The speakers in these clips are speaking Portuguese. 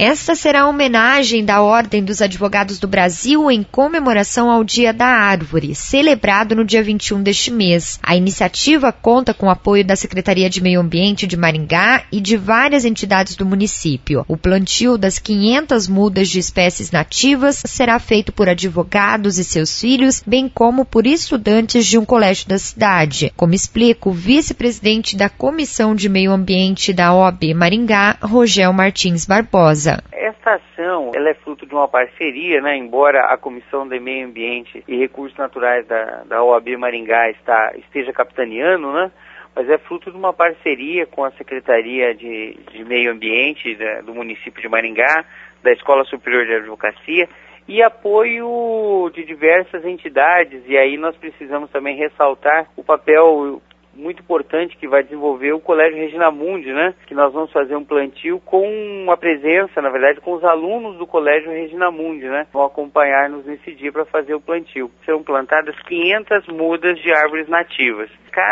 Esta será a homenagem da Ordem dos Advogados do Brasil em comemoração ao Dia da Árvore, celebrado no dia 21 deste mês. A iniciativa conta com o apoio da Secretaria de Meio Ambiente de Maringá e de várias entidades do município. O plantio das 500 mudas de espécies nativas será feito por advogados e seus filhos, bem como por estudantes de um colégio da cidade, como explica o vice-presidente da Comissão de Meio Ambiente da OAB Maringá, Rogel Martins Barbosa. Esta ação ela é fruto de uma parceria, embora a Comissão de Meio Ambiente e Recursos Naturais da OAB Maringá esteja capitaneando, mas é fruto de uma parceria com a Secretaria de Meio Ambiente do município de Maringá, da Escola Superior de Advocacia, e apoio de diversas entidades, e aí nós precisamos também ressaltar o papel muito importante que vai desenvolver o Colégio Regina Mundi, que nós vamos fazer um plantio com a presença, na verdade, com os alunos do Colégio Regina Mundi, vão acompanhar-nos nesse dia para fazer o plantio. Serão plantadas 500 mudas de árvores nativas.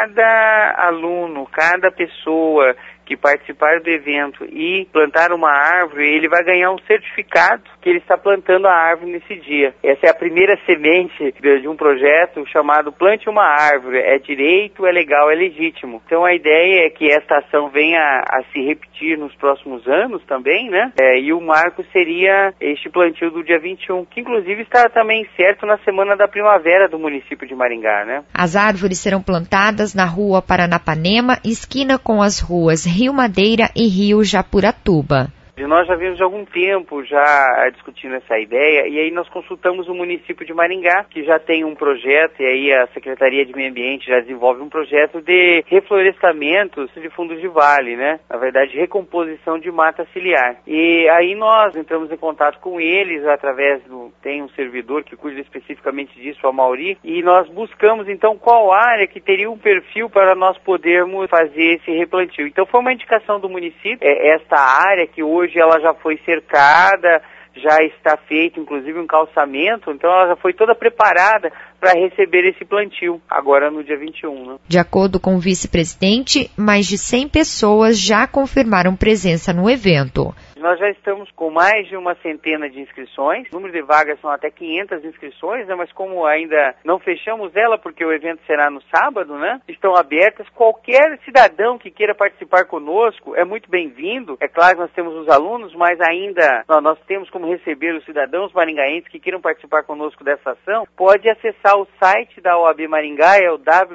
Cada aluno, cada pessoa que participar do evento e plantar uma árvore, ele vai ganhar um certificado que ele está plantando a árvore nesse dia. Essa é a primeira semente de um projeto chamado Plante uma Árvore. É direito, é legal, é legítimo. Então a ideia é que esta ação venha a se repetir nos próximos anos também, e o marco seria este plantio do dia 21, que inclusive está também certo na Semana da Primavera do município de Maringá, As árvores serão plantadas na rua Paranapanema, esquina com as ruas Rio Madeira e Rio Japuratuba. Nós já vimos de algum tempo já discutindo essa ideia, e aí nós consultamos o município de Maringá, que já tem um projeto, e aí a Secretaria de Meio Ambiente já desenvolve um projeto de reflorestamento de fundos de vale, na verdade recomposição de mata ciliar. E aí nós entramos em contato com eles através tem um servidor que cuida especificamente disso, a Mauri, e nós buscamos então qual área que teria um perfil para nós podermos fazer esse replantio. Então foi uma indicação do município, esta área que hoje ela já foi cercada, já está feito inclusive um calçamento, então ela já foi toda preparada para receber esse plantio, agora no dia 21. De acordo com o vice-presidente, mais de 100 pessoas já confirmaram presença no evento. Nós já estamos com mais de uma centena de inscrições, o número de vagas são até 500 inscrições, mas como ainda não fechamos ela, porque o evento será no sábado, estão abertas, qualquer cidadão que queira participar conosco é muito bem-vindo. É claro que nós temos os alunos, mas ainda nós temos como receber os cidadãos maringaenses que queiram participar conosco dessa ação. Pode acessar o site da OAB Maringá, é o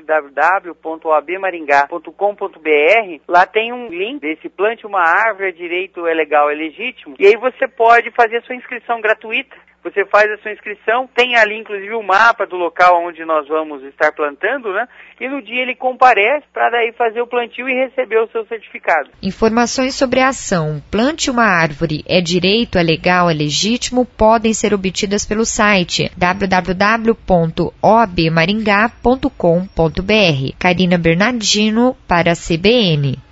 www.oabmaringá.com.br. Lá tem um link desse Plante uma Árvore, é direito, é legal, é legítimo. E aí você pode fazer a sua inscrição gratuita. Você faz a sua inscrição, tem ali inclusive o mapa do local onde nós vamos estar plantando, e no dia ele comparece para daí fazer o plantio e receber o seu certificado. Informações sobre a ação Plante uma Árvore, é direito, é legal, é legítimo, podem ser obtidas pelo site www.oabmaringá.com.br. Karina Bernardino para a CBN.